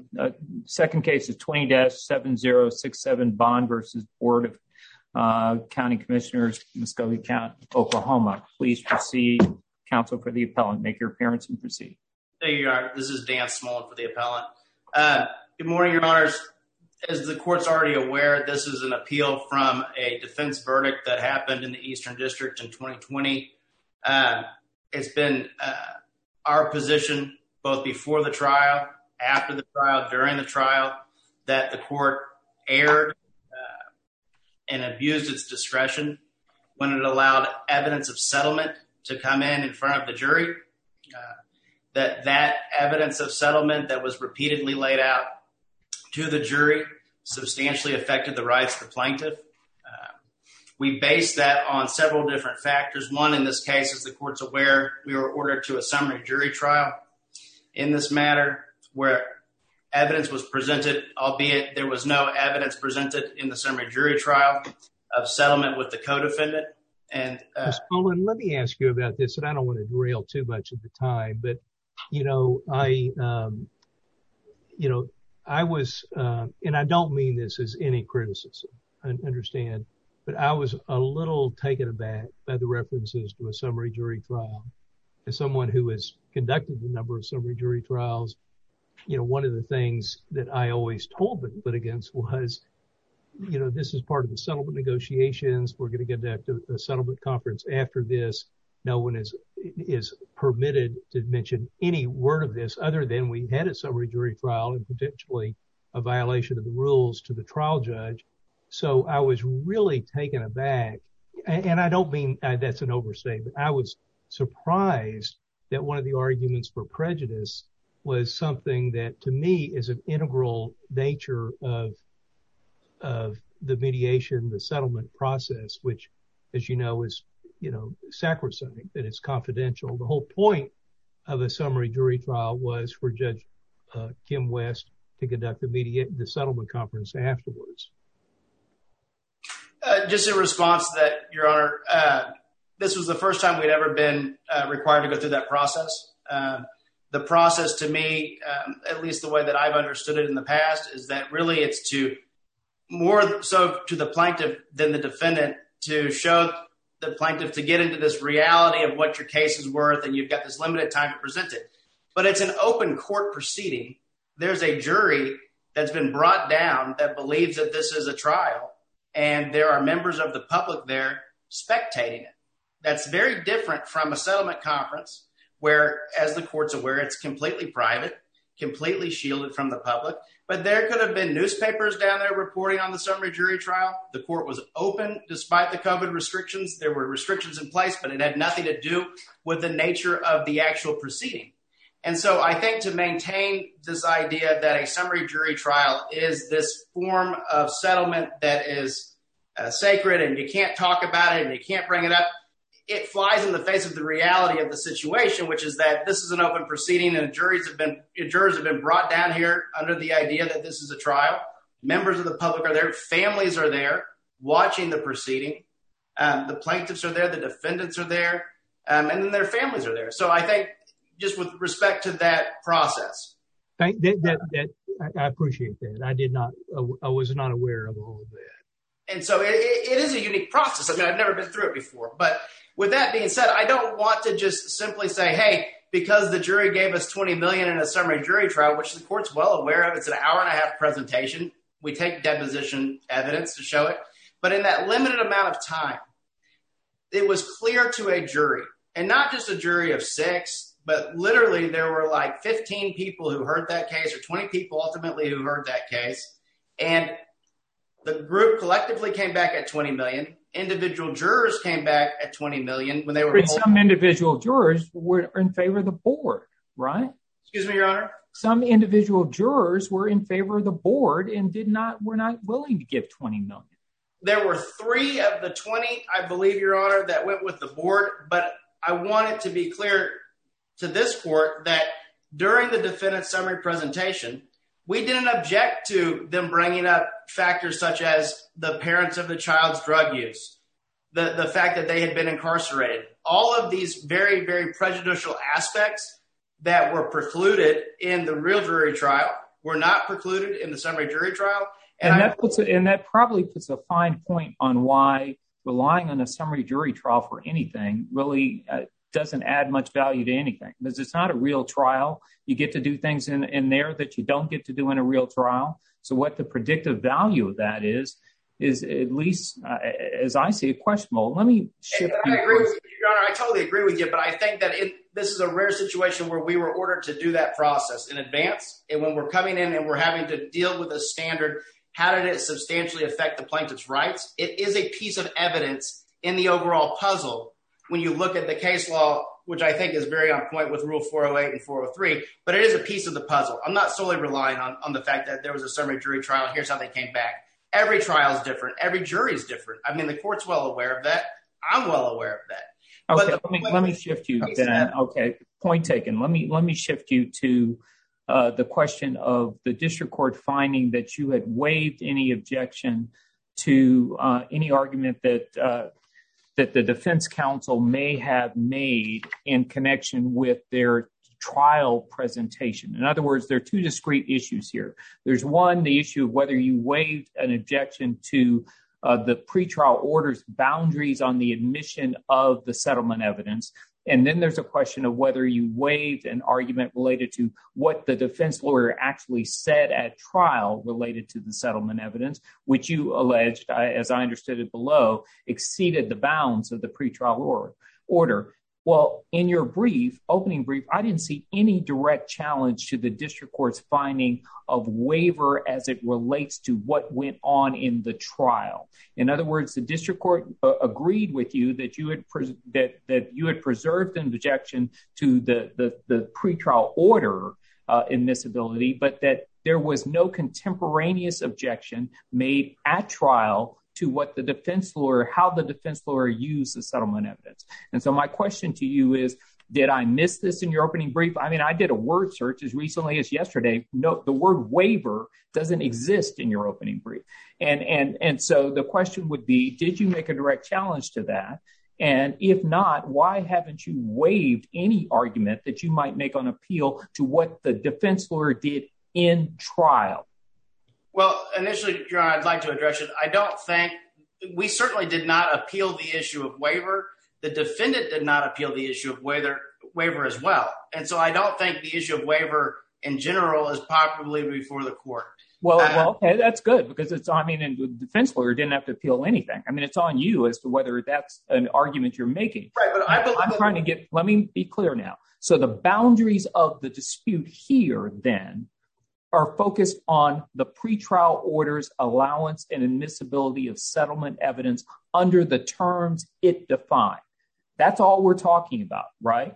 Second case is 20-7067 Bond versus Board of County Commissioners, Muskogee County, Oklahoma. Please proceed. Counsel for the appellant, make your appearance and proceed. There you are. This is Dan Smolin for the appellant. Good morning, Your Honors. As the court's already aware, this is an appeal from a defense verdict that happened in the Eastern District in 2020. It's been our position, both before the trial, after the trial, during the trial, that the court erred and abused its discretion when it allowed evidence of settlement to come in front of the jury. That evidence of settlement that was repeatedly laid out to the jury substantially affected the rights of the plaintiff. We based that on several different factors. One, in this case, as the court's aware, we were ordered to a summary jury trial in this matter where evidence was presented, albeit there was no evidence presented in the summary jury trial of settlement with the co-defendant. And Smolin, let me ask you about this, and I don't want to derail too much of the time, but I was, and I don't mean this as any criticism, I understand, but I was a little taken aback by the references to a summary jury trial. As someone who has conducted a number of summary jury trials, one of the things that I always told the litigants was, this is part of the settlement negotiations. We're going to conduct a settlement conference after this. No one is permitted to mention any word of this other than we had a summary jury trial and potentially a violation of the rules to the trial judge. So I was really taken aback, and I don't mean that's an overstatement. I was surprised that one of the arguments for prejudice was something that to me is an integral nature of the mediation, the settlement process, which, as you know, is sacrosanct, that it's confidential. The whole point of a summary jury trial was for Judge Kim West to conduct the settlement conference afterwards. Just in response to that, Your Honor, this was the first time we'd ever been required to go through that process. The process to me, at least the way that I've understood it in the past, is that really it's more so to the plaintiff than the defendant to show the plaintiff to get into this reality of what your case is worth, and you've got this limited time to present it. But it's an open court proceeding. There's a jury that's been brought down that believes that this is a trial, and there are members of the public there spectating it. That's very different from a settlement conference where, as the court's aware, it's completely private, completely shielded from the public. But there could have been newspapers down there reporting on the summary jury trial. The court was open despite the COVID restrictions. There were restrictions in place, but it had nothing to do with the nature of the actual proceeding. And so I think to maintain this idea that a summary jury trial is this form of settlement that is sacred and you can't talk about it and you can't bring it up, it flies in the face of the reality of the situation, which is that this is an open proceeding and jurors have been brought down here under the idea that this is a trial. Members of the public are there. Families are there watching the proceeding. The plaintiffs are there. The defendants are there. And then their families are there. So I think just with respect to that process. I appreciate that. I was not aware of all of that. And so it is a unique process. I mean, I've never been through it before. But with that being said, I don't want to just simply say, hey, because the jury gave us $20 million in a summary jury trial, which the court's well aware of, it's an hour-and-a-half presentation. We take deposition evidence to show it. But in that limited amount of time, it was clear to a jury, and not just a jury of 6, but literally there were like 15 people who heard that case, or 20 people ultimately who heard that case. And the group collectively came back at $20 million. Individual jurors came back at $20 million when they were. Some individual jurors were in favor of the board, right? Excuse me, Your Honor. Some individual jurors were in favor of the board and were not willing to give $20 million. There were 3 of the 20, I believe, Your Honor, that went with the board. But I want it to be clear to this court that during the defendant's summary presentation, we didn't object to them bringing up factors such as the parents of the child's drug use, the fact that they had been incarcerated, all of these very, very prejudicial aspects that were precluded in the real jury trial were not precluded in the summary jury trial. And that probably puts a fine point on why relying on a summary jury trial for anything really doesn't add much value to anything, because it's not a real trial. You get to do things in there that you don't get to do in a real trial. So what the predictive value of that is at least, as I see it, questionable. Let me shift. I agree with you, Your Honor. I totally agree with you, but I think that this is a rare situation where we were ordered to do that process in advance. And when we're coming in and we're having to deal with a standard, how did it substantially affect the plaintiff's rights? It is a piece of evidence in the overall puzzle when you look at the case law, which I think is very on point with Rule 408 and 403, but it is a piece of the puzzle. I'm not solely relying on the fact that there was a summary jury trial and here's how they came back. Every trial is different. Every jury is different. I mean, the court's well aware of that. I'm well aware of that. Okay, let me shift you then. Okay, point taken. Let me shift you to the question of the district court finding that you had waived any objection to any argument that the defense counsel may have made in connection with their trial presentation. In other words, there are two discrete issues here. There's one, the issue of whether you waived an objection to the pretrial order's boundaries on the admission of the settlement evidence. And then there's a question of whether you waived an argument related to what the defense lawyer actually said at trial related to the settlement evidence, which you alleged, as I understood it below, exceeded the bounds of the pretrial order. Well, in your opening brief, I didn't see any direct challenge to the district court's finding of waiver as it relates to what went on in the trial. In other words, the district court agreed with you that you had preserved an objection to the pretrial order admissibility, but that there was no contemporaneous objection made at trial to what the defense lawyer, how the defense lawyer used the settlement evidence. And so my question to you is, did I miss this in your opening brief? I mean, I did a word search as recently as yesterday. No, the word waiver doesn't exist in your opening brief. And so the question would be, did you make a direct challenge to that? And if not, why haven't you waived any argument that you might make on appeal to what the defense lawyer did in trial? Well, initially, Your Honor, I'd like to address it. I don't think we certainly did not appeal the issue of waiver. The defendant did not appeal the issue of waiver as well. And so I don't think the issue of waiver in general is properly before the court. Well, okay, that's good because and the defense lawyer didn't have to appeal anything. I mean, it's on you as to whether that's an argument you're making. Right, but let me be clear now. So the boundaries of the dispute here then are focused on the pretrial order's allowance and admissibility of settlement evidence under the terms it defined. That's all we're talking about, right?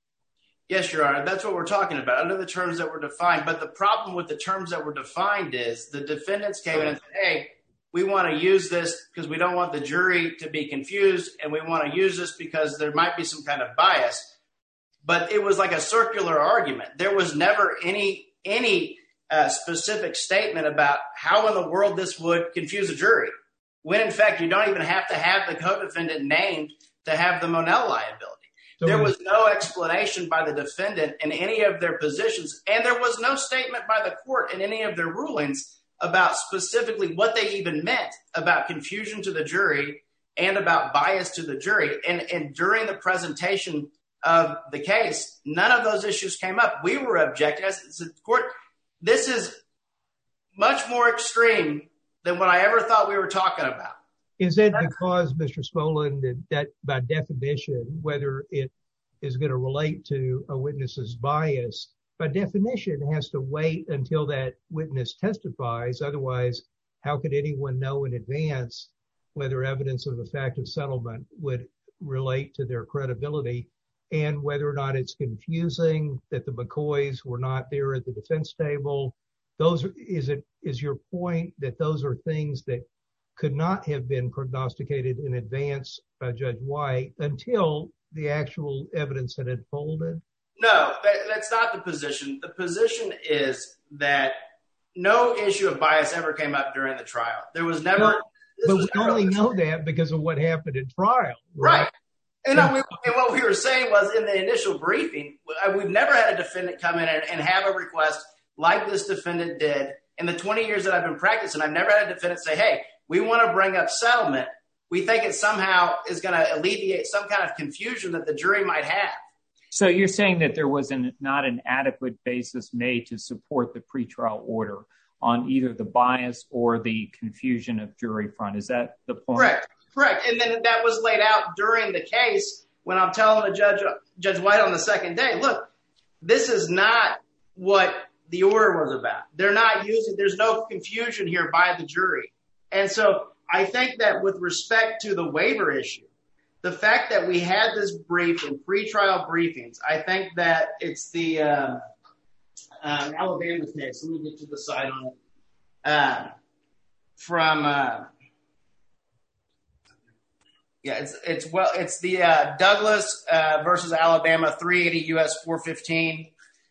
Yes, Your Honor, that's what we're talking about, under the terms that were defined. But the problem with the terms that were defined is the defendants came in and said, hey, we want to use this because we don't want the jury to be confused, and we want to use this because there might be some kind of bias. But it was like a circular argument. There was never any specific statement about how in the world this would confuse a jury, when in fact you don't even have to have the co-defendant named to have the Monell liability. So there was no explanation by the defendant in any of their positions, and there was no statement by the court in any of their rulings about specifically what they even meant about confusion to the jury and about bias to the jury. And during the presentation of the case, none of those issues came up. We were objecting as the court. This is much more extreme than what I ever thought we were talking about. Is it because, Mr. Smolan, that by definition, whether it is going to relate to a witness's bias, by definition has to wait until that witness testifies? Otherwise, how could anyone know in advance whether evidence of the fact of settlement would relate to their credibility, and whether or not it's confusing that the McCoys were not there at the defense table? Is your point that those are things that could not have been prognosticated in advance by Judge White until the actual evidence had unfolded? No, that's not the position. The position is that no issue of bias ever came up during the trial. There was never. But we only know that because of what happened in trial. Right. And what we were saying was in the initial briefing, we've never had a defendant come in and have a request like this defendant did. In the 20 years that I've been practicing, I've never had a defendant say, hey, we want to bring up settlement. We think it somehow is going to alleviate some kind of confusion that the jury might have. So you're saying that there was not an adequate basis made to support the pretrial order on either the bias or the confusion of jury front. Is that the point? Correct. And then that was laid out during the case when I'm telling the Judge White on the second day, look, this is not what the order was about. There's no confusion here by the jury. And so I think that with respect to the waiver issue, the fact that we had this brief in pretrial briefings, I think that it's the Alabama case. Let me get to the side on it. It's the Douglas versus Alabama 380 U.S. 415.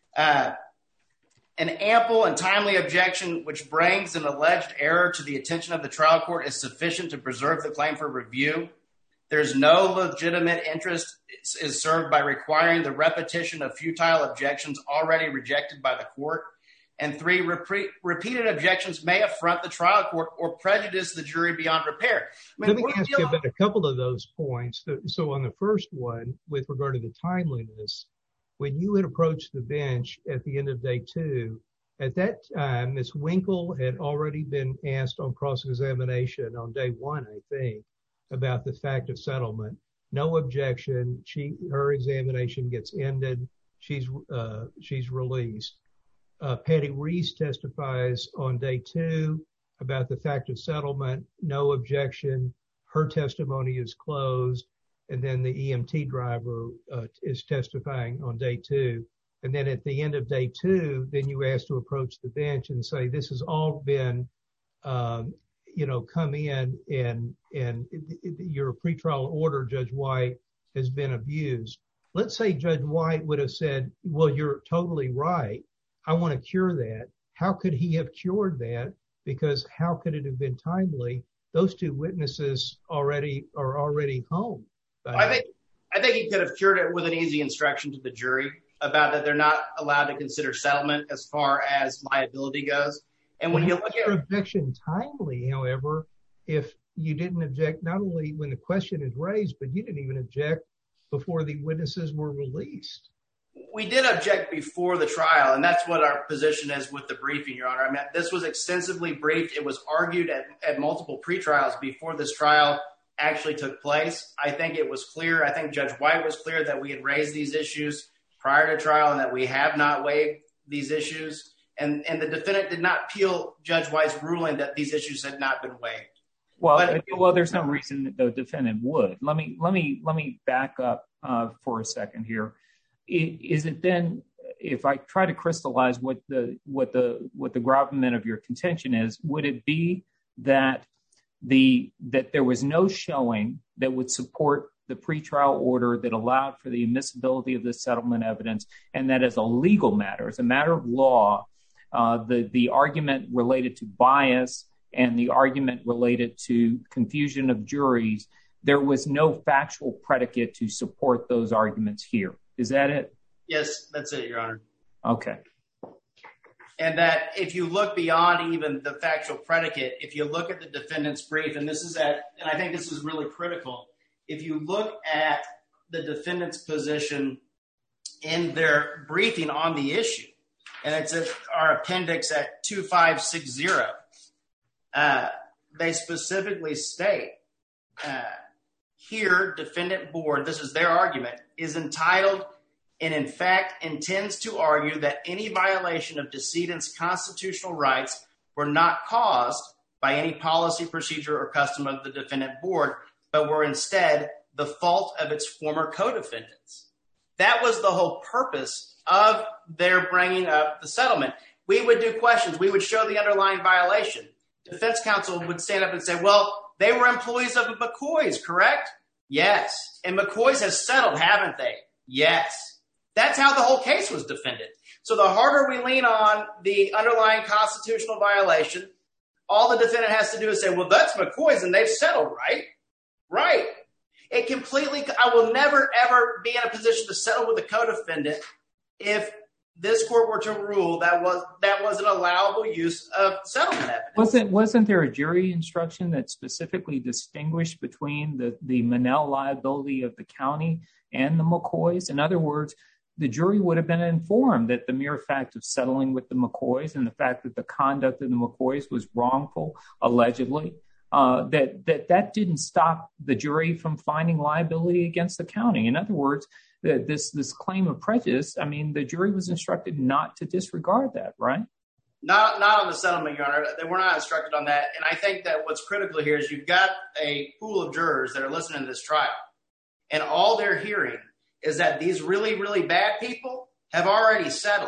An ample and timely objection which brings an alleged error to the attention of the trial court is sufficient to preserve the claim for review. There's no legitimate interest is served by requiring the repetition of futile objections already rejected by the court. And 3, repeated objections may affront the trial court or prejudice the jury beyond repair. Let me ask you about a couple of those points. So on the first one, with regard to the timeliness, when you had approached the bench at the end of day 2, at that time, Ms. Winkle had already been asked on cross-examination on day 1, I think, about the fact of settlement. No objection. Her examination gets ended. She's released. Patty Reese testifies on day 2 about the fact of settlement. No objection. Her testimony is closed. And then the EMT driver is testifying on day 2. And then at the end of day 2, then you ask to approach the bench and say, this has all been, come in and your pretrial order, Judge White, has been abused. Let's say Judge White would have said, well, you're totally right. I want to cure that. How could he have cured that? Because how could it have been timely? Those 2 witnesses are already home. I think he could have cured it with an easy instruction to the jury about that they're not allowed to consider settlement as far as liability goes. And when you look at objection timely, however, if you didn't object, not only when the question is raised, but you didn't even object before the witnesses were released. We did object before the trial, and that's what our position is with the briefing, Your Honor. I mean, this was extensively briefed. It was argued at multiple pretrials before this trial actually took place. I think it was clear. I think Judge White was clear that we had raised these issues prior to trial and that we have not waived these issues. And the defendant did not appeal Judge White's ruling that these issues had not been waived. Well, there's no reason that the defendant would. Let me back up for a second here. Is it then, if I try to crystallize what the gravamen of your contention is, would it be that there was no showing that would support the pretrial order that allowed for the admissibility of the settlement evidence, and that as a legal matter, as a matter of law, the argument related to bias and the argument related to confusion of juries, there was no factual predicate to support those arguments here? Is that it? Yes, that's it, Your Honor. Okay. And that if you look beyond even the factual predicate, if you look at the defendant's brief, and I think this is really critical, if you look at the defendant's position in their briefing on the issue, and it's our appendix at 2560, they specifically state here, defendant board, this is their argument, is entitled and in fact intends to argue that any violation of decedent's constitutional rights were not caused by any policy, procedure, or custom of the defendant board, but were instead the fault of its former co-defendants. That was the whole purpose of their bringing up the settlement. We would do questions. We would show the underlying violation. Defense counsel would stand up and say, well, they were employees of McCoy's, correct? Yes. And McCoy's has settled, haven't they? Yes. That's how the whole case was defended. So the harder we lean on the underlying constitutional violation, all the defendant has to do is say, well, that's McCoy's and they've settled, right? Right. I will never, ever be in a position to settle with a co-defendant if this court were to rule that was an allowable use of settlement evidence. Wasn't there a jury instruction that specifically distinguished between the Monell liability of the county and the McCoys? In other words, the jury would have been informed that the mere fact of settling with the McCoys and the fact that the conduct of the McCoys was wrongful, allegedly, that didn't stop the jury from finding liability against the county. In other words, this claim of prejudice, I mean, the jury was instructed not to disregard that, right? Not on the settlement, Your Honor. They were not instructed on that. And I think that what's critical here is you've got a pool of jurors that are listening to this trial, and all they're hearing is that these really, really bad people have already settled.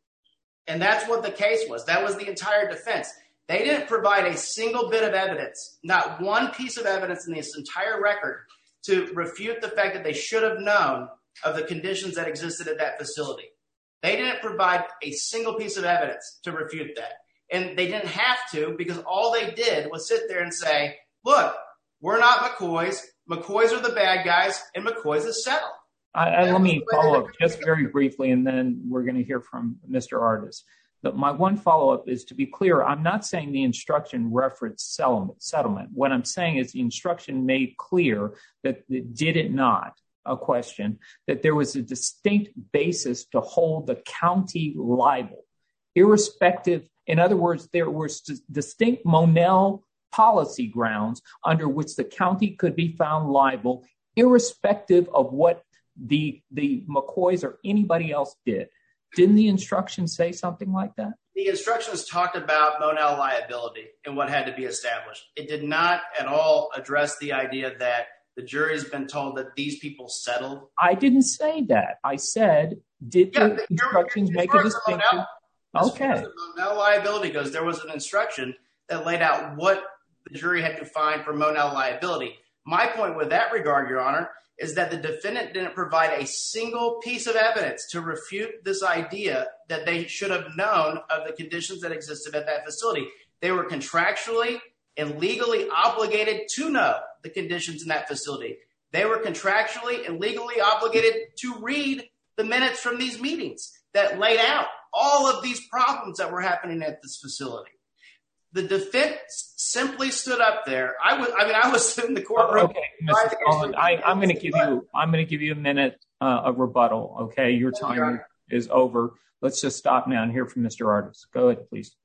And that's what the case was. That was the entire defense. They didn't provide a single bit of evidence, not one piece of evidence in this entire record to refute the fact that they should have known of the conditions that existed at that facility. They didn't provide a single piece of evidence to refute that. And they didn't have to, because all they did was sit there and say, look, we're not McCoys. McCoys are the bad guys, and McCoys is settled. Let me follow up just very briefly, and then we're going to hear from Mr. Artis. But my one follow-up is, to be clear, I'm not saying the instruction referenced settlement. What I'm saying is the instruction made clear that did it not, a question, that there was a distinct basis to hold the county liable, irrespective. In other words, there were distinct Monell policy grounds under which the county could be found liable, irrespective of what the McCoys or anybody else did. Didn't the instruction say something like that? The instructions talked about Monell liability and what had to be established. It did not at all address the idea that the jury's been told that these people settled. I didn't say that. I said, did the instructions make a distinction? Okay. As far as the Monell liability goes, there was an instruction that laid out what the jury had to find for Monell liability. My point with that regard, Your Honor, is that the defendant didn't provide a single piece of evidence to refute this idea that they should have known of the conditions that existed at that facility. They were contractually and legally obligated to know the conditions in that facility. They were contractually and legally obligated to read the minutes from these meetings that laid out all of these problems that were happening at this facility. The defense simply stood up there. I was in the courtroom. Okay, Mr. Collins, I'm going to give you a minute of rebuttal. Okay, your time is over. Let's just stop now and hear from Mr. Artis. Go ahead, please.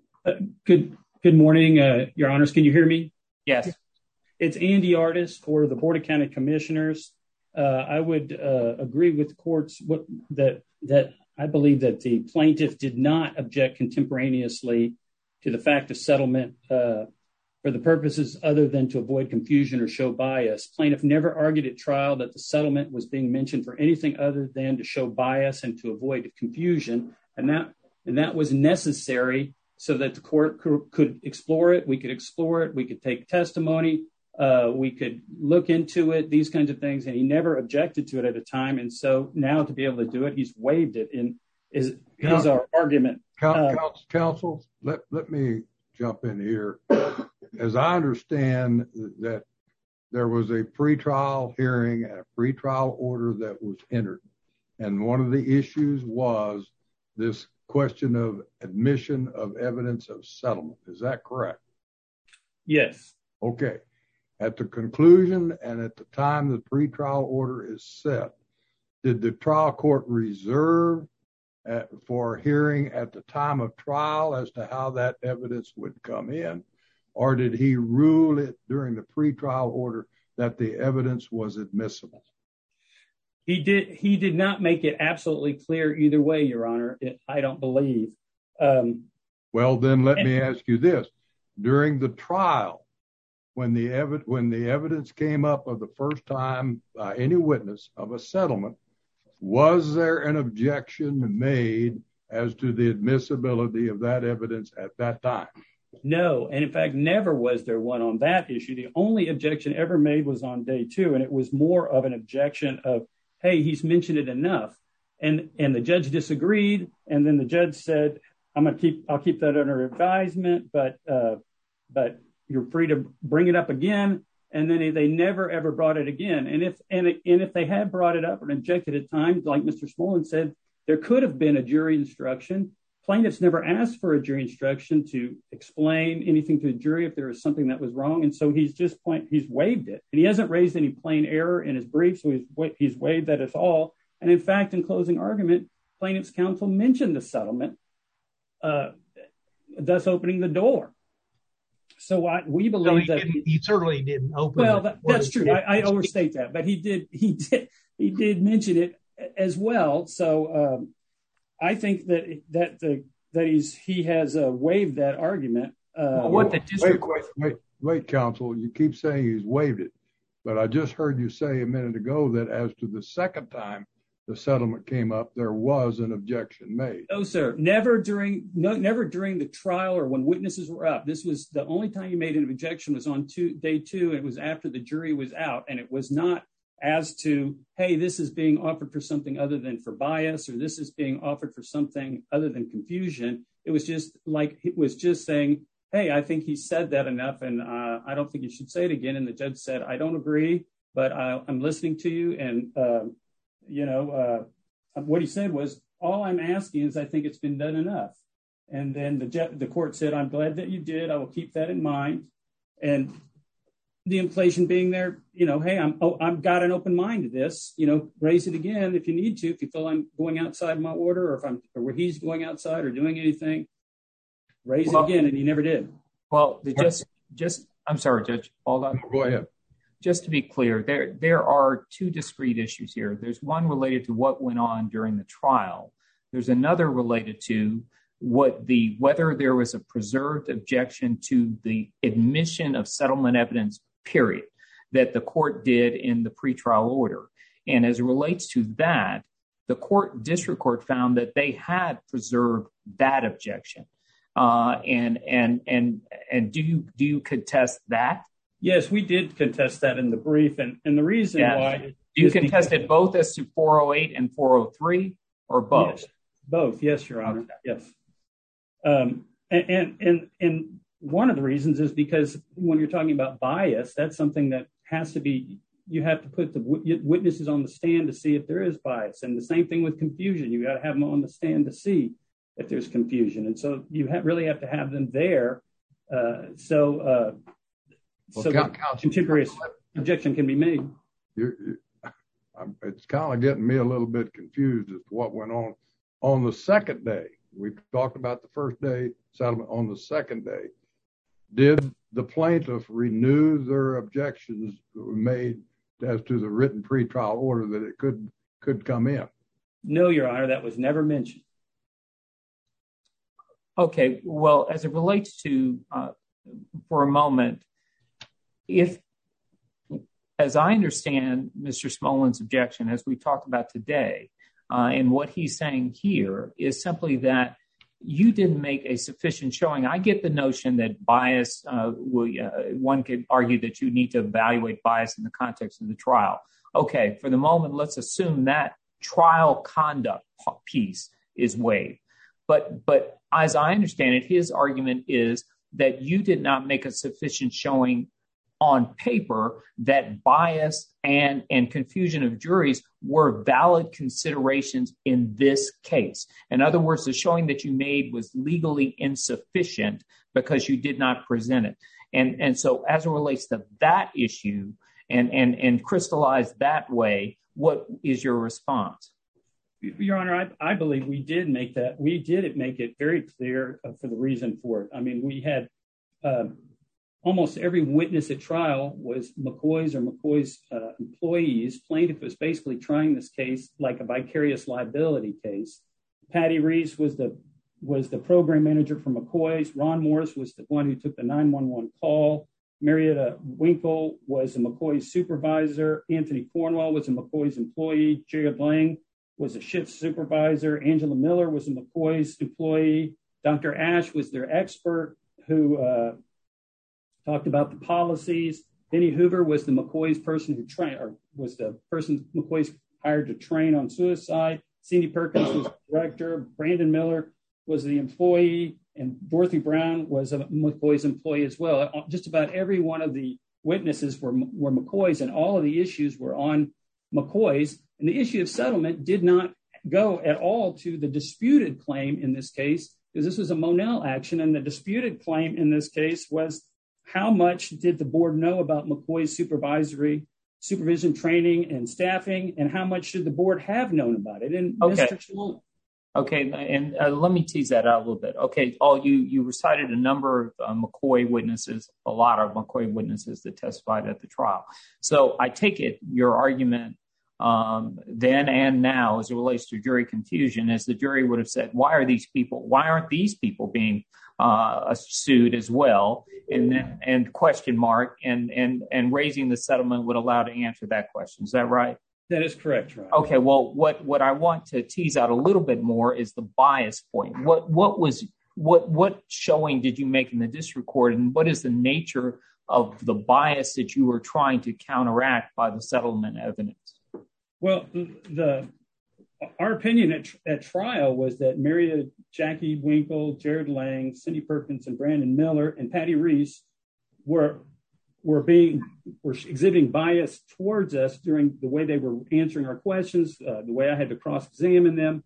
Good morning, Your Honors. Can you hear me? Yes. It's Andy Artis for the Board of County Commissioners. I would agree with the courts that I believe that the plaintiff did not object contemporaneously to the fact of settlement for the purposes other than to avoid confusion or show bias. Plaintiff never argued at trial that the settlement was being mentioned for anything other than to show bias and to avoid confusion. And that was necessary so that the court could explore it. We could explore it. We could take testimony. We could look into it, these kinds of things. And he never objected to it at a time. And so now to be able to do it, he's waived it is our argument. Counsel, let me jump in here. As I understand that there was a pretrial hearing and a pretrial order that was entered. And one of the issues was this question of admission of evidence of settlement. Is that correct? Yes. Okay. At the conclusion and at the time the pretrial order is set, did the trial court reserve for hearing at the time of trial as to how that evidence would come in? Or did he rule it during the pretrial order that the evidence was admissible? He did not make it absolutely clear either way, Your Honor. I don't believe. Well, then let me ask you this. During the trial, when the evidence came up of the first time by any witness of a settlement, was there an objection made as to the admissibility of that evidence at that time? No. And in fact, never was there one on that issue. The only objection ever made was on day 2. And it was more of an objection of, hey, he's mentioned it enough. And the judge disagreed. And then the judge said, I'll keep that under advisement, but you're free to bring it up again. And then they never, ever brought it again. And if they had brought it up and objected at times, like Mr. Smolin said, There could have been a jury instruction. Plaintiffs never asked for a jury instruction to explain anything to the jury if there was something that was wrong. And so he's waived it. And he hasn't raised any plain error in his brief, so he's waived that at all. And in fact, in closing argument, plaintiff's counsel mentioned the settlement, thus opening the door. So we believe that he certainly didn't open. Well, that's true. I overstate that, but he did mention it as well. So I think that he has waived that argument. Wait, counsel, you keep saying he's waived it, but I just heard you say a minute ago that as to the second time the settlement came up, there was an objection made. No, sir. Never during the trial or when witnesses were up. This was the only time you made an objection was on day two. It was after the jury was out, and it was not as to, hey, this is being offered for something other than for bias, or this is being offered for something other than confusion. It was just saying, hey, I think he said that enough, and I don't think you should say it again. And the judge said, I don't agree, but I'm listening to you. And what he said was, all I'm asking is I think it's been done enough. And then the court said, I'm glad that you did. I will keep that in mind. And the implication being there, hey, I've got an open mind to this, raise it again if you need to, if you feel I'm going outside my order, or where he's going outside or doing anything, raise it again. And he never did. Well, I'm sorry, Judge. Hold on. Go ahead. Just to be clear, there are two discrete issues here. There's one related to what went on during the trial. There's another related to whether there was a preserved objection to the admission of settlement evidence, period, that the court did in the pretrial order. And as it relates to that, the district court found that they had preserved that objection. And do you contest that? Yes, we did contest that in the brief. And the reason why. Do you contest it both as to 408 and 403 or both? Yes, both. Yes, Your Honor. Okay. Yes. And one of the reasons is because when you're talking about bias, that's something that has to be, you have to put the witnesses on the stand to see if there is bias. And the same thing with confusion. You got to have them on the stand to see if there's confusion. And so you really have to have them there. So contemporaneous objection can be made. It's kind of getting me a little bit confused as to what went on the second day. We talked about the first day settlement. On the second day, did the plaintiff renew their objections that were made as to the written pretrial order that it could come in? No, Your Honor, that was never mentioned. Okay, well, as it relates to, for a moment, as I understand Mr. Smolin's objection, as we talked about today, and what he's saying here is simply that you didn't make a sufficient showing. I get the notion that bias, one could argue that you need to evaluate bias in the context of the trial. Okay, for the moment, let's assume that trial conduct piece is waived. But as I understand it, his argument is that you did not make a sufficient showing on paper that bias and confusion of juries were valid considerations in this case. In other words, the showing that you made was legally insufficient because you did not present it. And so as it relates to that issue and crystallized that way, what is your response? Your Honor, I believe we did make that. We did make it very clear for the reason for it. I mean, we had almost every witness at trial was McCoy's employees. Plaintiff was basically trying this case like a vicarious liability case. Patty Reese was the program manager for McCoy's. Ron Morris was the one who took the 911 call. Marietta Winkle was a McCoy's supervisor. Anthony Cornwell was a McCoy's employee. Jared Lang was a shift supervisor. Angela Miller was a McCoy's employee. Dr. Ash was their expert who talked about the policies. Benny Hoover was the McCoy's person who trained, or was the person McCoy's hired to train on suicide. Cindy Perkins was the director. Brandon Miller was the employee, and Dorothy Brown was a McCoy's employee as well. Just about every one of the witnesses were McCoy's, and all of the issues were on McCoy's. And the issue of settlement did not go at all to the disputed claim in this case, because this was a Monell action, and the disputed claim in this case was how much did the board know about McCoy's supervision, training, and staffing, and how much should the board have known about it? And Okay, and let me tease that out a little bit. Okay, you recited a number of McCoy witnesses, a lot of McCoy witnesses that testified at the trial. So I take it your argument then and now as it relates to jury confusion, as the jury would have said, why aren't these people being sued as well? And question mark, and raising the settlement would allow to answer that question. Is that right? That is correct, Ron. Okay, well, what I want to tease out a little bit more is the bias point. What showing did you make in the district court, and what is the nature of the bias that you were trying to counteract by the settlement evidence? Well, our opinion at trial was that Maria Jackie Winkle, Jared Lang, Cindy Perkins, and Brandon Miller, and Patty Reese were exhibiting bias towards us during the way they were answering our questions, the way I had to cross-examine them.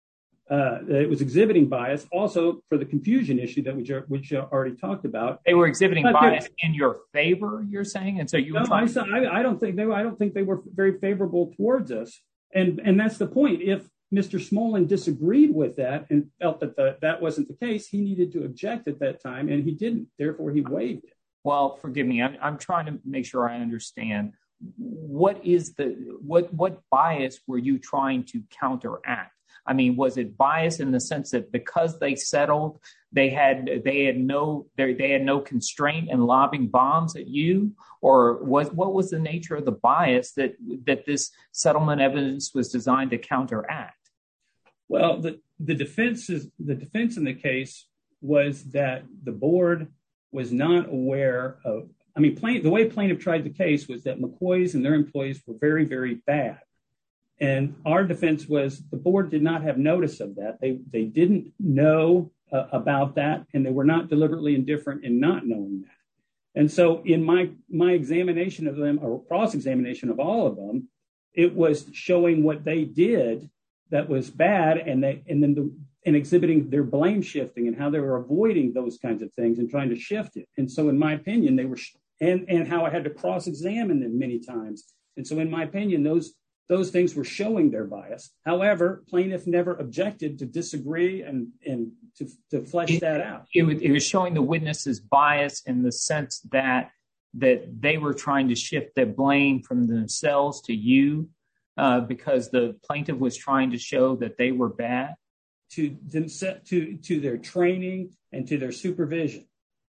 It was exhibiting bias also for the confusion issue that which already talked about. They were exhibiting bias in your favor, you're saying? And so I don't think they were very favorable towards us. And that's the point. If Mr. Smolin disagreed with that and felt that that wasn't the case, he needed to object at that time, and he didn't. Therefore, he waived it. Well, forgive me. I'm trying to make sure I understand. What bias were you trying to counteract? I mean, was it bias in the sense that because they settled, they had no constraint in lobbing bombs at you, or what was the nature of the bias that this settlement evidence was designed to counteract? Well, the defense in the case was that the board was not aware of. I mean, the way plaintiff tried the case was that McCoy's and their employees were very, very bad. And our defense was the board did not have notice of that. They didn't know about that, and they were not deliberately indifferent in not knowing that. And so in my examination of them, or cross-examination of all of them, it was showing what they did that was bad, and exhibiting their blame shifting and how they were avoiding those kinds of things and trying to shift it. And so in my opinion, they were, and how I had to cross-examine them many times. And so in my opinion, those things were showing their bias. However, plaintiff never objected to disagree and to flesh that out. It was showing the witnesses bias in the sense that they were trying to shift the blame from themselves to you because the plaintiff was trying to show that they were bad. To their training and to their supervision.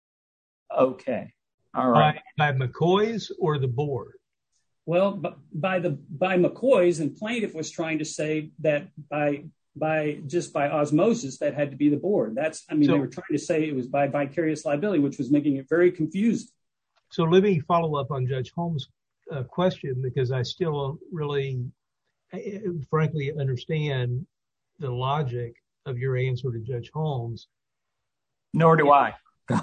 Okay. All right. By McCoy's or the board? Well, by McCoy's, and plaintiff was trying to say that by osmosis, that had to be the board. They were trying to say it was by vicarious liability, which was making it very confusing. So let me follow up on Judge Holmes' question, because I still don't really, frankly, understand the logic of your answer to Judge Holmes. Nor do I.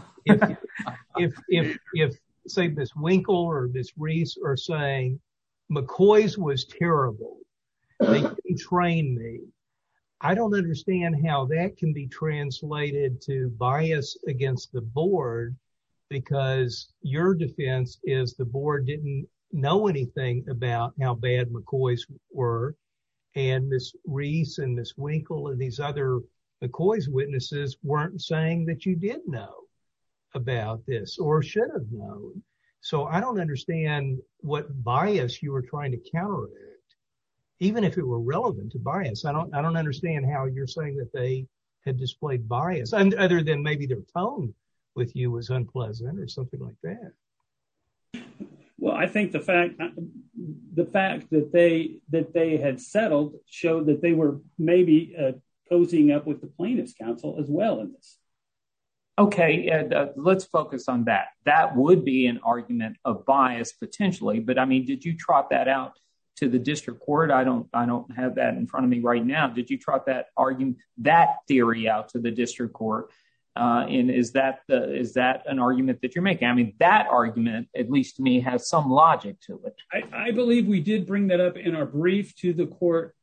If say Miss Winkle or Miss Reese are saying McCoy's was terrible, they didn't train me, I don't understand how that can be translated to bias against the board, because your defense is the board didn't know anything about how bad McCoy's were, and Miss Reese and Miss Winkle and these other McCoy's witnesses weren't saying that you did know about this or should have known. So I don't understand what bias you were trying to counteract, even if it were relevant to bias. I don't understand how you're saying that they had displayed bias, and other than maybe their tone with you was unpleasant or something like that. Well, I think the fact that they had settled showed that they were maybe cozying up with the plaintiff's counsel as well in this. Okay, let's focus on that. That would be an argument of bias potentially, but I mean, did you trot that out to the district court? I don't have that in front of me right now. Did you trot that argument, that theory out to the district court? And is that an argument that you're making? I mean, that argument, at least to me, has some logic to it. I believe we did bring that up in our brief to the court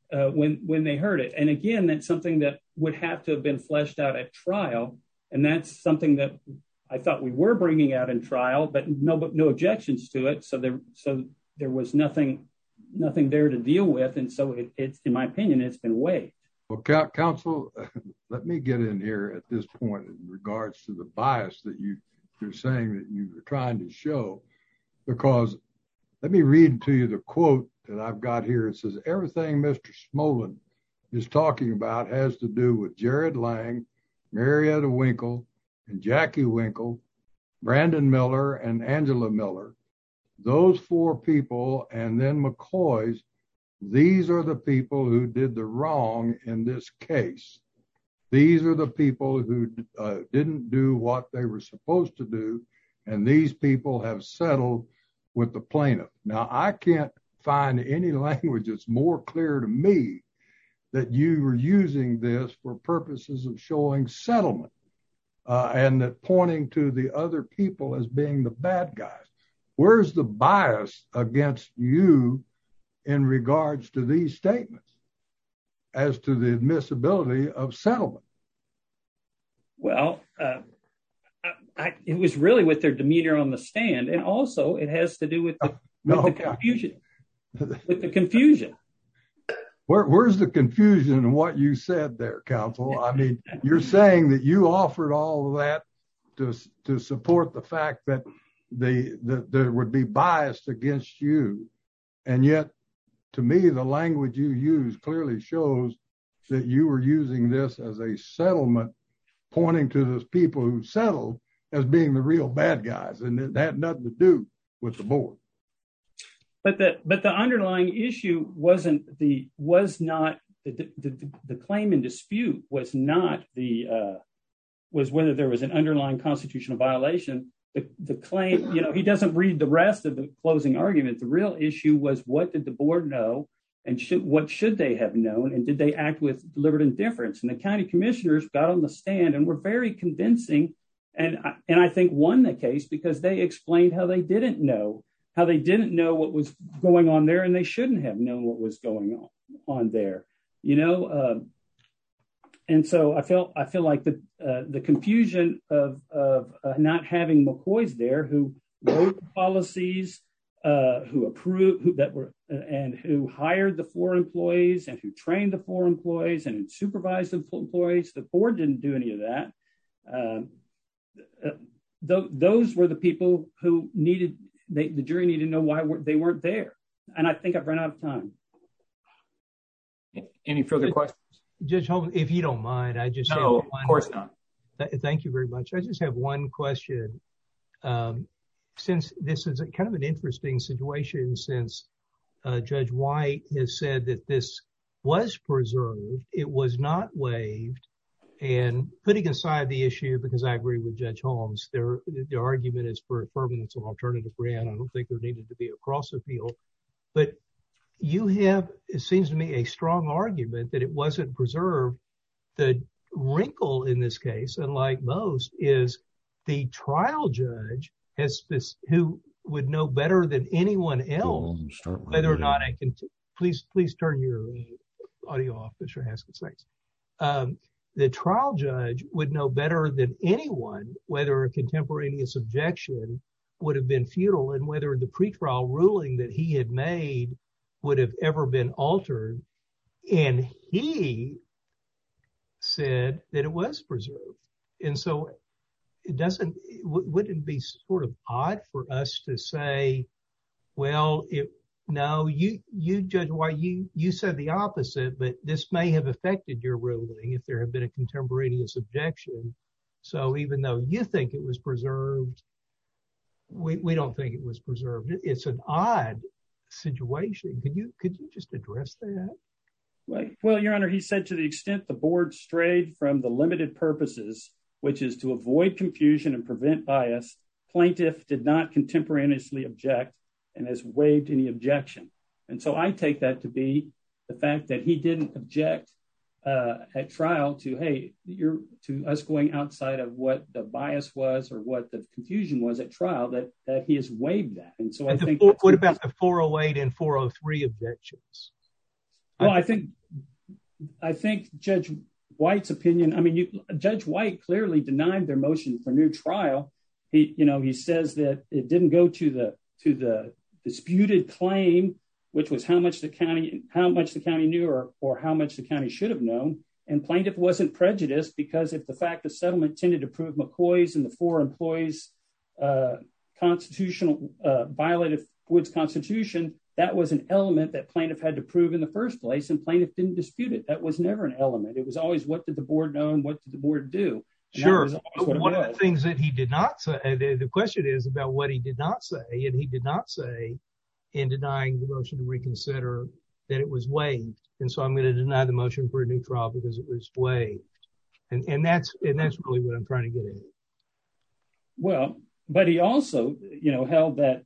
when they heard it. And again, that's something that would have to have been fleshed out at trial. And that's something that I thought we were bringing out in trial, but no objections to it. So there was nothing there to deal with. And so it's, in my opinion, it's been waived. Well, counsel, let me get in here at this point in regards to the bias that you're saying that you were trying to show, because let me read to you the quote that I've got here. It says, everything Mr. Smolin is talking about has to do with Jared Lang, Marietta Winkle, and Jackie Winkle, Brandon Miller, and Angela Miller. Those four people, and then McCoy's, these are the people who did the wrong in this case. These are the people who didn't do what they were supposed to do, and these people have settled with the plaintiff. Now, I can't find any language that's more clear to me that you were using this for purposes of showing settlement, and that pointing to the other people as being the bad guys. Where's the bias against you in regards to these statements as to the admissibility of settlement? Well, it was really with their demeanor on the stand, and also it has to do with the confusion. With the confusion. Where's the confusion in what you said there, counsel? I mean, you're saying that you offered all of that to support the fact that there would be bias against you, and yet, to me, the language you use clearly shows that you were using this as a settlement, pointing to those people who settled as being the real bad guys, and it had nothing to do with the board. But the underlying issue was not the claim in dispute was whether there was an underlying constitutional violation. The claim, he doesn't read the rest of the closing argument. The real issue was, what did the board know, and what should they have known, and did they act with deliberate indifference? And the county commissioners got on the stand and were very convincing, and I think won the case, because they explained how they didn't know what was going on there, and they shouldn't have known what was going on there. And so I feel like the confusion of not having McCoy's there, who wrote the policies, who approved and who hired the 4 employees, and who trained the 4 employees, and who supervised the employees. The board didn't do any of that. Those were the people who the jury needed to know why they weren't there. And I think I've run out of time. Any further questions? Judge Holman, if you don't mind, I just no, of course not. Thank you very much. I just have one question. Since this is kind of an interesting situation, since Judge White has said that this was preserved, it was not waived, and putting aside the issue, because I agree with Judge Holmes, the argument is for affirmance of alternative grant. I don't think there needed to be a cross appeal, but you have, it seems to me, a strong argument that it wasn't preserved. The wrinkle in this case, unlike most, is the trial judge who would know better than anyone else whether or not please turn your audio off, Mr. Haskins. Thanks. The trial judge would know better than anyone whether a contemporaneous objection would have been futile, and whether the pretrial ruling that he had made would have ever been altered. And he said that it was preserved. And so wouldn't it be sort of odd for us to say, well, you Judge White, you said the opposite, but this may have affected your ruling if there had been a contemporaneous objection. So even though you think it was preserved, we don't think it was preserved. It's an odd situation. Could you just address that? Right. Well, Your Honor, he said, to the extent the board strayed from the limited purposes, which is to avoid confusion and prevent bias, plaintiff did not contemporaneously object and has waived any objection. And so I take that to be the fact that he didn't object at trial to us going outside of what the bias was or what the confusion was at trial, that he has waived that. And so I think what about the 408 and 403 objections? Well, I think Judge White's opinion, Judge White clearly denied their motion for new trial. He says that it didn't go to the disputed claim, which was how much the county knew or how much the county should have known. And plaintiff wasn't prejudiced because if the fact the settlement tended to prove McCoy's and the 4 employees constitutional violated Wood's Constitution, that was an element that plaintiff had to prove in the first place, and plaintiff didn't dispute it. That was never an element. It was always what did the board know and what did the board do? And sure. One of the things that he did not say, the question is about what he did not say, and he did not say in denying the motion to reconsider that it was waived. And so I'm going to deny the motion for a new trial because it was waived. And that's really what I'm trying to get at. Well, but he also, held that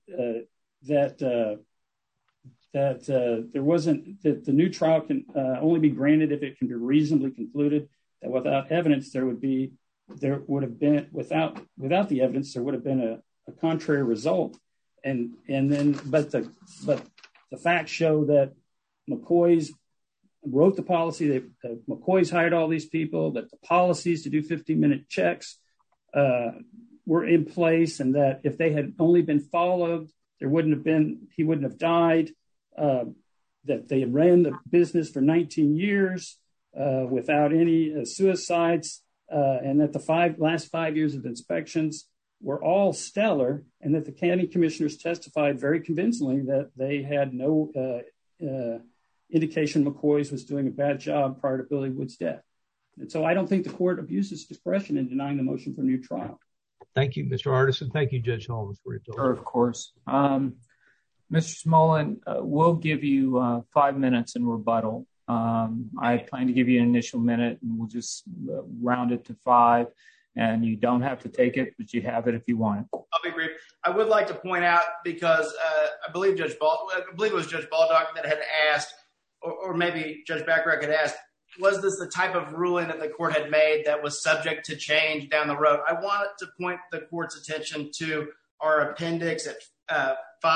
there wasn't that the new trial can only be granted if it can be reasonably concluded that without evidence there would have been without the evidence there would have been a contrary result, and then but the facts show that McCoy's wrote the policy, that McCoy's hired all these people, that the policies to do 15-minute checks were in place, and that if they had only been followed, he wouldn't have died. That they had ran the business for 19 years without any suicides, and that the last 5 years of inspections were all stellar, and that the county commissioners testified very convincingly that they had no indication McCoy's was doing a bad job prior to Billy Wood's death. And so I don't think the court abuses discretion in denying the motion for a new trial. Thank you, Mr. Artisan. Thank you, Judge Holmes, for your time. Sure, of course. Mr. Smolin, we'll give you 5 minutes in rebuttal. I plan to give you an initial minute, and we'll just round it to 5. And you don't have to take it, but you have it if you want it. I'll be brief. I would like to point out, because I believe it was Judge Baldock that had asked, or maybe Judge Bacharach had asked, was this the type of ruling that the court had made that was subject to change down the road? I wanted to point the court's attention to our appendix at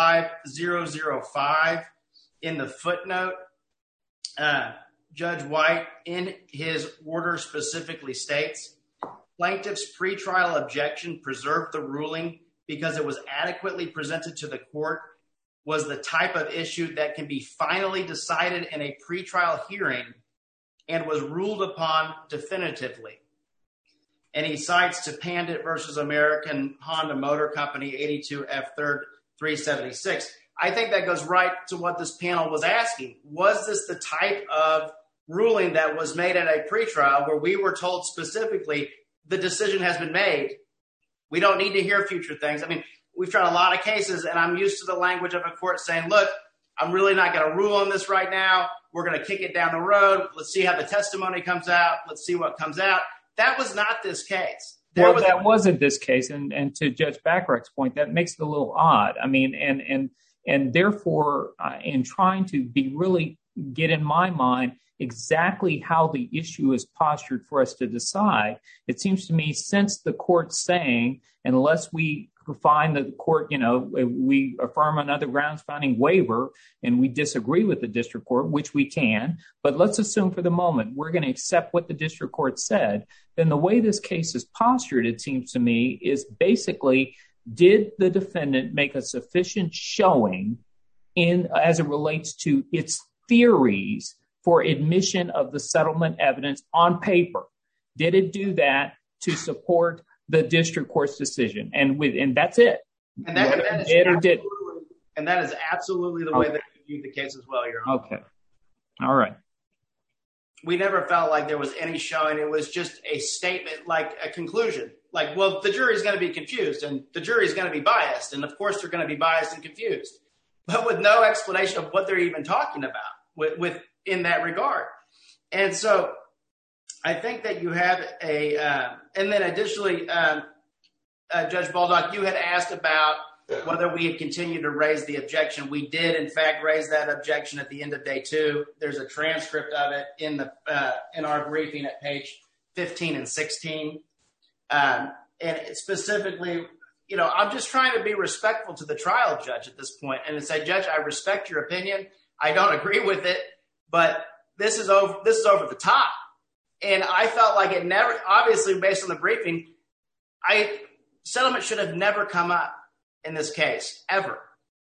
5005 in the footnote. Judge White, in his order, specifically states, plaintiff's pretrial objection preserved the ruling because it was adequately presented to the court, was the type of issue that can be finally decided in a pretrial hearing, and was ruled upon definitively. And he cites to Pandit versus American Honda Motor Company, 82 F3rd 376. I think that goes right to what this panel was asking. Was this the type of ruling that was made at a pretrial where we were told specifically the decision has been made? We don't need to hear future things. I mean, we've tried a lot of cases, and I'm used to the language of a court saying, look, I'm really not going to rule on this right now. We're going to kick it down the road. Let's see how the testimony comes out. Let's see what comes out. That was not this case. That wasn't this case. And to Judge Bacharach's point, that makes it a little odd. I mean, and therefore, in trying to really get in my mind exactly how the issue is postured for us to decide, it seems to me, since the court's saying, unless we find that the court, we affirm another grounds finding waiver and we disagree with the district court, which we can, but let's assume for the moment we're going to accept what the district court said, then the way this case is postured, it seems to me, is basically, did the defendant make a sufficient showing as it relates to its theories for admission of the settlement evidence on paper? Did it do that to support the district court's decision? And that's it. And that is absolutely the way that we viewed the case as well, Your Honor. Okay. All right. We never felt like there was any showing. It was just a statement, like a conclusion. Like, well, the jury is going to be confused and the jury is going to be biased. And of course, they're going to be biased and confused, but with no explanation of what they're even talking about in that regard. And so I think that you had and then additionally, Judge Baldock, you had asked about whether we had continued to raise the objection. We did, in fact, raise that objection at the end of day 2. There's a transcript of it in our briefing at page 15 and 16. And specifically, I'm just trying to be respectful to the trial judge at this point and say, Judge, I respect your opinion. I don't agree with it, but this is over the top. And I felt like it never, obviously based on the briefing, settlement should have never come up in this case, ever.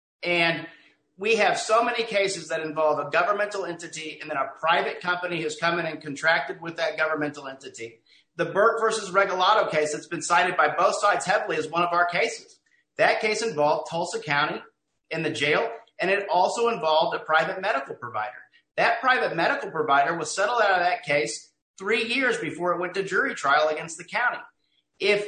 And we have so many cases that involve a governmental entity and then a private company has come in and contracted with that governmental entity. The Burke versus Regalado case that's been cited by both sides heavily is one of our cases. That case involved Tulsa County in the jail, and it also involved a private medical provider. That private medical provider was settled out of that case 3 years before it went to jury trial against the county. If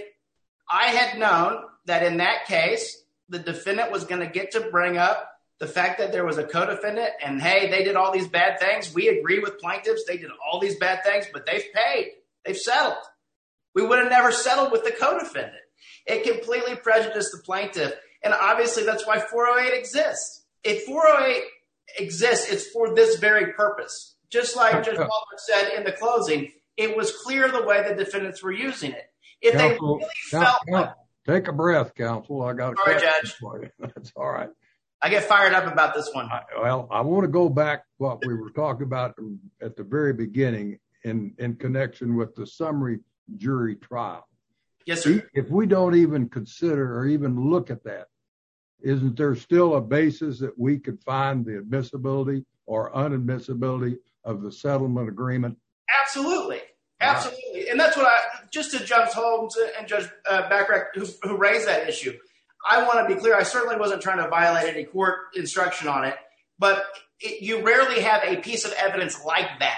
I had known that in that case, the defendant was going to get to bring up the fact that there was a co-defendant and, hey, they did all these bad things. We agree with plaintiffs. They did all these bad things, but they've paid. They've settled. We would have never settled with the co-defendant. It completely prejudiced the plaintiff. And obviously that's why 408 exists. If 408 exists, it's for this very purpose. Just like Judge Baldwin said in the closing, it was clear the way the defendants were using it. If they really felt like... Take a breath, counsel. I got a question for you. That's all right. I get fired up about this one. Well, I want to go back to what we were talking about at the very beginning in connection with the summary jury trial. Yes, sir. If we don't even consider or even look at that, isn't there still a basis that we could find the admissibility or unadmissibility of the settlement agreement? Absolutely. Absolutely. Right. And that's what just to Judge Holmes and Judge Bachrach who raised that issue. I want to be clear. I certainly wasn't trying to violate any court instruction on it, but you rarely have a piece of evidence like that,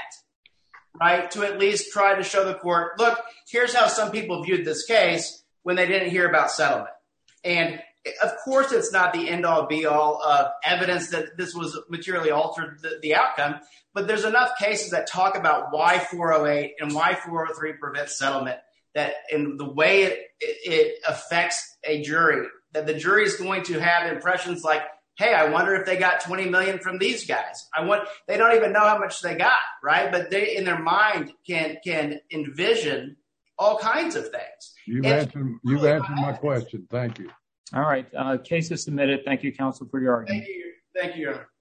right? To at least try to show the court, look, here's how some people viewed this case when they didn't hear about settlement. And of course, it's not the end all be all of evidence that this was materially altered the outcome, but there's enough cases that talk about why 408 and why 403 prevents settlement, that in the way it affects a jury, that the jury is going to have impressions like, hey, I wonder if they got 20 million from these guys. They don't even know how much they got, right? But they, in their mind, can envision all kinds of things. You've answered my question. Thank you. All right. Case is submitted. Thank you, counsel, for your argument. Thank you, Your Honor.